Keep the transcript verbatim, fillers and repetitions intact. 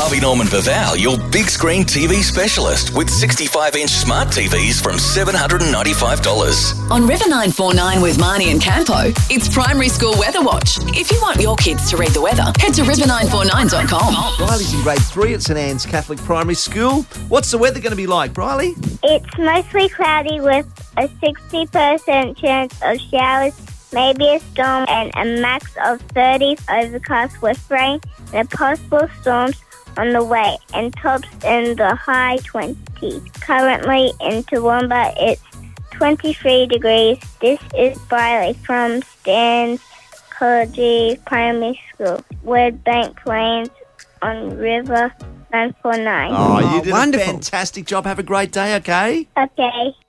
Harvey Norman Baval, your big screen T V specialist with sixty-five inch smart T Vs from seven hundred ninety-five dollars. On River nine four nine with Marnie and Campo, it's Primary School Weather Watch. If you want your kids to read the weather, head to river nine four nine dot com. Briley's in grade three at St Anne's Catholic Primary School. What's the weather going to be like, Briley? It's mostly cloudy with a sixty percent chance of showers, maybe a storm, and a max of thirty, overcast with rain and possible storms on the way, and tops in the high twenties. Currently in Toowoomba, it's twenty-three degrees. This is Briley from Stan's College Primary School, Word Bank Lanes on River nine four nine. Oh, you Oh, did wonderful. a fantastic job. Have a great day, okay? Okay.